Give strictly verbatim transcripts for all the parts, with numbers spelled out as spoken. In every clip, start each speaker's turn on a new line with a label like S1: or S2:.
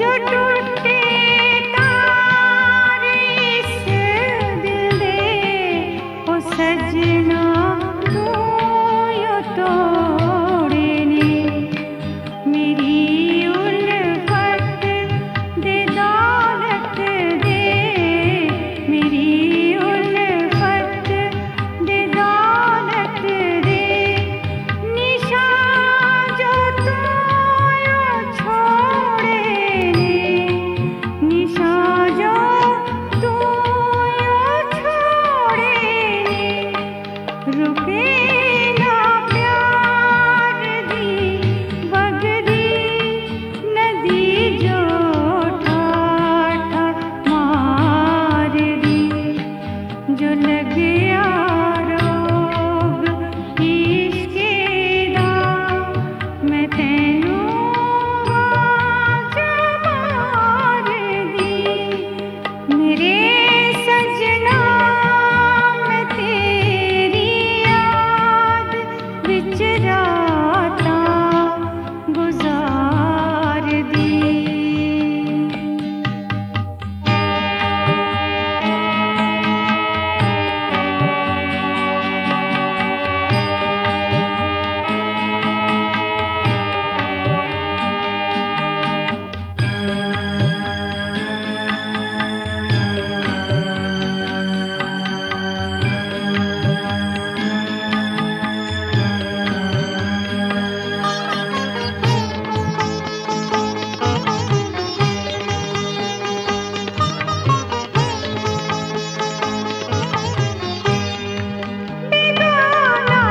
S1: जो टूटे तारे इस दिल दे ओ सजना तू यो तोड़े ने मेरी उल्फत दे दौलत दे मेरी उल्फत दे दौलत दे निशा जो तू यो छोड़े निशा जो तू यो छोड़े रुके ना प्यार दी बगदी नदी जो ठाठा मार दी जो लग्या रोग इश्के दा मैं तैनू आवाज़ मार दी मेरे सजना मैं तेरी याद विच रातां गुजार दी बेगाना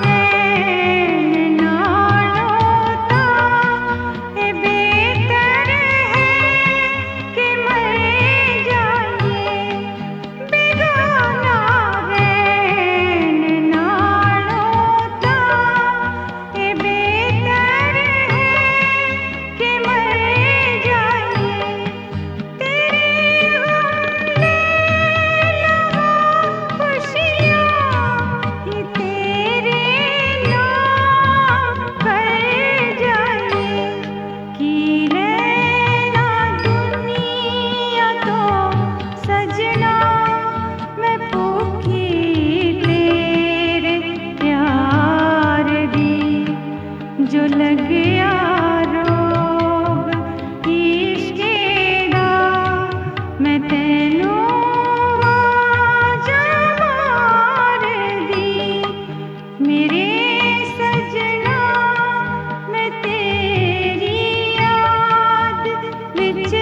S1: रैन नालों तां ए बेहतर है कि मर जाइए बेगाना रैन नालों तां ए बेहतर है कि मर जाइए तेरे गम ले लगा खुशियाँ ये तेरे नाम कर जाइए की लेना दुनिया तो सजना मैं भूखी तेरे प्यार दी जो लग्या रोग इश्के दा मैं तैनू आवाज़ मार दी मेरे सजना मैं तेरी याद विच